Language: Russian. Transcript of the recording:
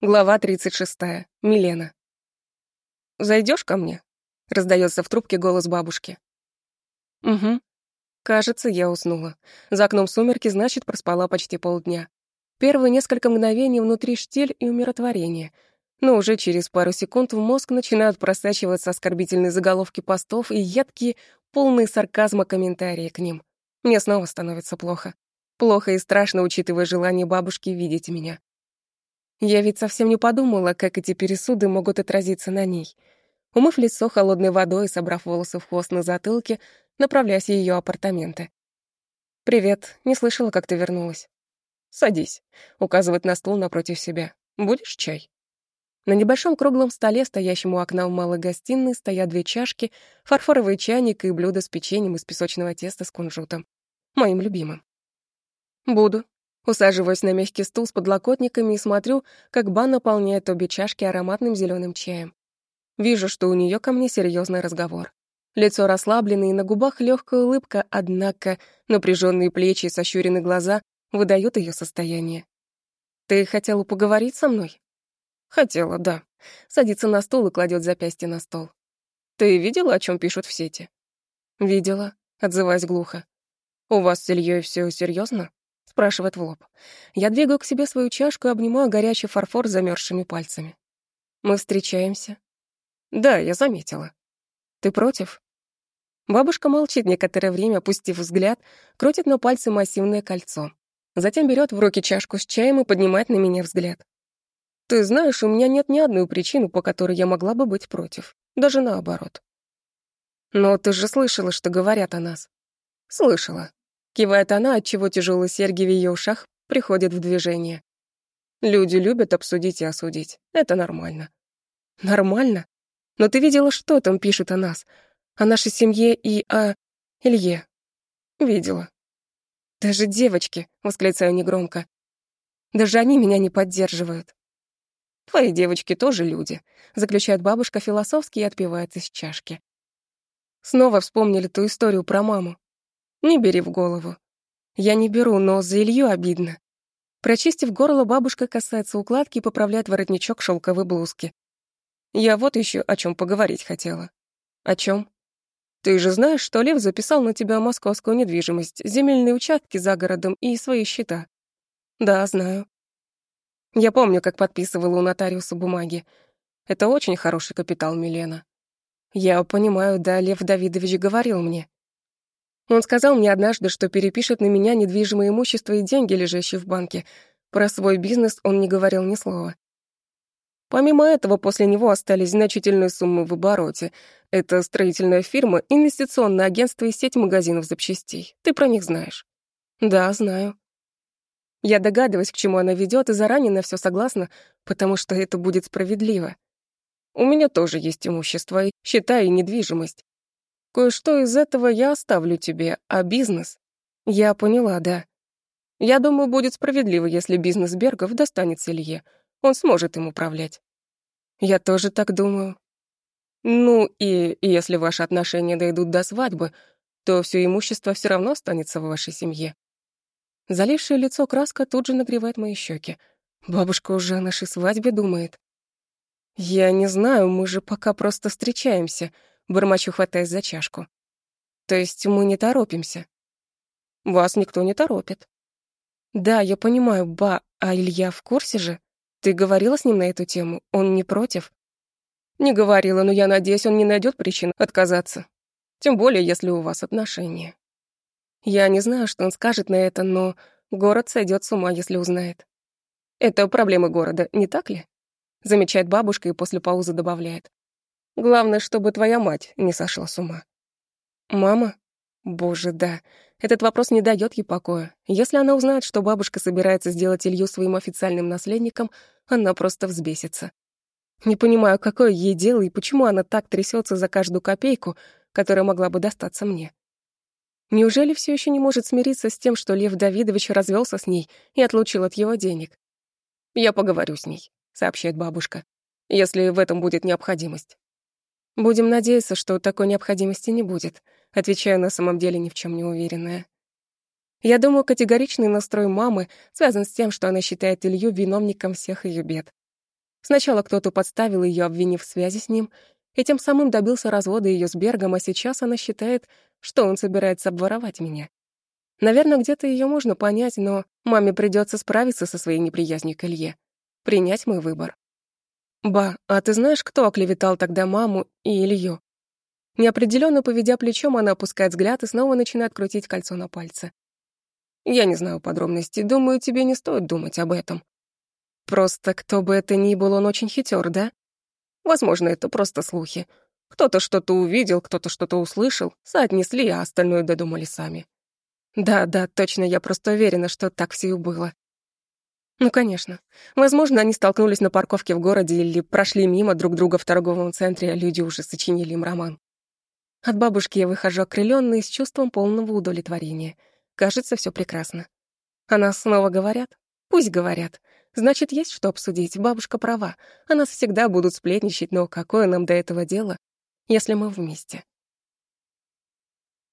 Глава 36. Милена. «Зайдёшь ко мне?» — раздаётся в трубке голос бабушки. «Угу». Кажется, я уснула. За окном сумерки, значит, проспала почти полдня. Первые несколько мгновений внутри штиль и умиротворение. Но уже через пару секунд в мозг начинают просачиваться оскорбительные заголовки постов и едкие, полные сарказма комментарии к ним. Мне снова становится плохо. Плохо и страшно, учитывая желание бабушки видеть меня. Я ведь совсем не подумала, как эти пересуды могут отразиться на ней. Умыв лицо холодной водой и собрав волосы в хвост на затылке, направляюсь в её апартаменты. «Привет, не слышала, как ты вернулась». «Садись», — указывает на стул напротив себя. «Будешь чай?» На небольшом круглом столе, стоящем у окна в малой гостиной, стоят 2 чашки, фарфоровый чайник и блюдо с печеньем из песочного теста с кунжутом. Моим любимым. «Буду». Усаживаюсь на мягкий стул с подлокотниками и смотрю, как Ба наполняет обе чашки ароматным зеленым чаем. Вижу, что у нее ко мне серьезный разговор. Лицо расслабленное и на губах легкая улыбка, однако напряженные плечи и сощуренные глаза выдают ее состояние. «Ты хотела поговорить со мной?» «Хотела, да». Садится на стул и кладет запястье на стол. «Ты видела, о чем пишут в сети?» «Видела», отзываясь глухо. «У вас с Ильей все серьезно? Спрашивает в лоб. Я двигаю к себе свою чашку и обнимаю горячий фарфор замерзшими пальцами. «Мы встречаемся?» «Да, я заметила». «Ты против?» Бабушка молчит некоторое время, опустив взгляд, крутит на пальце массивное кольцо. Затем берет в руки чашку с чаем и поднимает на меня взгляд. «Ты знаешь, у меня нет ни одной причины, по которой я могла бы быть против. Даже наоборот». «Но ты же слышала, что говорят о нас». «Слышала». Кивает она, отчего тяжелые серьги в ее ушах приходят в движение. Люди любят обсудить и осудить. Это нормально. Нормально? Но ты видела, что там пишут о нас? О нашей семье и о Илье? Видела. Даже девочки, восклицаю негромко. Даже они меня не поддерживают. Твои девочки тоже люди, заключает бабушка философски и отпивает из чашки. Снова вспомнили ту историю про маму. Не бери в голову. Я не беру, но за Илью обидно. Прочистив горло, бабушка касается укладки и поправляет воротничок шелковой блузки. Я вот еще о чем поговорить хотела. О чем? Ты же знаешь, что Лев записал на тебя московскую недвижимость, земельные участки за городом и свои счета? Да, знаю. Я помню, как подписывала у нотариуса бумаги. Это очень хороший капитал, Милена. Я понимаю, да, Лев Давидович говорил мне. Он сказал мне однажды, что перепишет на меня недвижимое имущество и деньги, лежащие в банке. Про свой бизнес он не говорил ни слова. Помимо этого, после него остались значительные суммы в обороте. Это строительная фирма, инвестиционное агентство и сеть магазинов запчастей. Ты про них знаешь? Да, знаю. Я догадываюсь, к чему она ведет, и заранее на все согласна, потому что это будет справедливо. У меня тоже есть имущество, и счета и недвижимость. Кое-что из этого я оставлю тебе, а бизнес? Я поняла, да. Я думаю, будет справедливо, если бизнес Бергов достанется Илье. Он сможет им управлять. Я тоже так думаю. Ну, и если ваши отношения дойдут до свадьбы, то все имущество все равно останется в вашей семье. Залившее лицо краска тут же нагревает мои щеки. Бабушка уже о нашей свадьбе думает. Я не знаю, мы же пока просто встречаемся, бормочу, хватаясь за чашку. То есть мы не торопимся. Вас никто не торопит. Да, я понимаю, а Илья в курсе же? Ты говорила с ним на эту тему? Он не против? Не говорила, но я надеюсь, он не найдет причин отказаться. Тем более, если у вас отношения. Я не знаю, что он скажет на это, но город сойдет с ума, если узнает. Это проблемы города, не так ли? Замечает бабушка и после паузы добавляет. Главное, чтобы твоя мать не сошла с ума. Мама? Боже, да. Этот вопрос не дает ей покоя. Если она узнает, что бабушка собирается сделать Илью своим официальным наследником, она просто взбесится. Не понимаю, какое ей дело и почему она так трясется за каждую копейку, которая могла бы достаться мне. Неужели все еще не может смириться с тем, что Лев Давидович развелся с ней и отлучил от его денег? «Я поговорю с ней», — сообщает бабушка, «если в этом будет необходимость». «Будем надеяться, что такой необходимости не будет», отвечаю на самом деле ни в чем не уверенная. Я думаю, категоричный настрой мамы связан с тем, что она считает Илью виновником всех ее бед. Сначала кто-то подставил ее, обвинив в связи с ним, и тем самым добился развода ее с Бергом, а сейчас она считает, что он собирается обворовать меня. Наверное, где-то ее можно понять, но маме придется справиться со своей неприязнью к Илье, принять мой выбор. «Ба, а ты знаешь, кто оклеветал тогда маму и Илью?» Неопределенно поведя плечом, она опускает взгляд и снова начинает крутить кольцо на пальце. «Я не знаю подробностей, думаю, тебе не стоит думать об этом. Просто кто бы это ни был, он очень хитер, да? Возможно, это просто слухи. Кто-то что-то увидел, кто-то что-то услышал, соотнесли, а остальное додумали сами. Да, точно, я просто уверена, что так все и было. Ну, конечно. Возможно, они столкнулись на парковке в городе или прошли мимо друг друга в торговом центре, а люди уже сочинили им роман. От бабушки я выхожу окрылённой с чувством полного удовлетворения. Кажется, все прекрасно. Она снова говорят? Пусть говорят. Значит, есть что обсудить, бабушка права. О нас всегда будут сплетничать, но какое нам до этого дело, если мы вместе?